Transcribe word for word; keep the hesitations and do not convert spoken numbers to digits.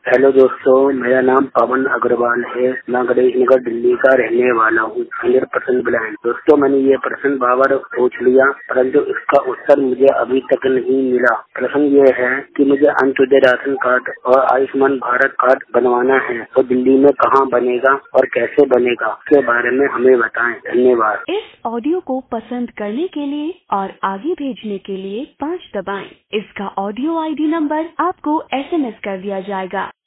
Hello दोस्तों, मेरा नाम पवन अग्रवाल है। मैं गणेश नगर दिल्ली का रहने वाला हूँ। Hundred percent blind. दोस्तों, मैंने ये प्रश्न बार पूछ लिया, परंतु इसका उत्तर मुझे अभी तक नहीं मिला। प्रश्न ये है कि मुझे अंत्योदय राशन कार्ड और आयुष्मान भारत कार्ड बनवाना है, तो दिल्ली में कहाँ बनेगा और कैसे बनेगा, इसके बारे में हमें बताएं। धन्यवाद। इस ऑडियो को पसंद करने के लिए और आगे भेजने के लिए पाँच दबाएं। इसका ऑडियो आई डी नंबर आपको एस एम एस कर दिया जाएगा।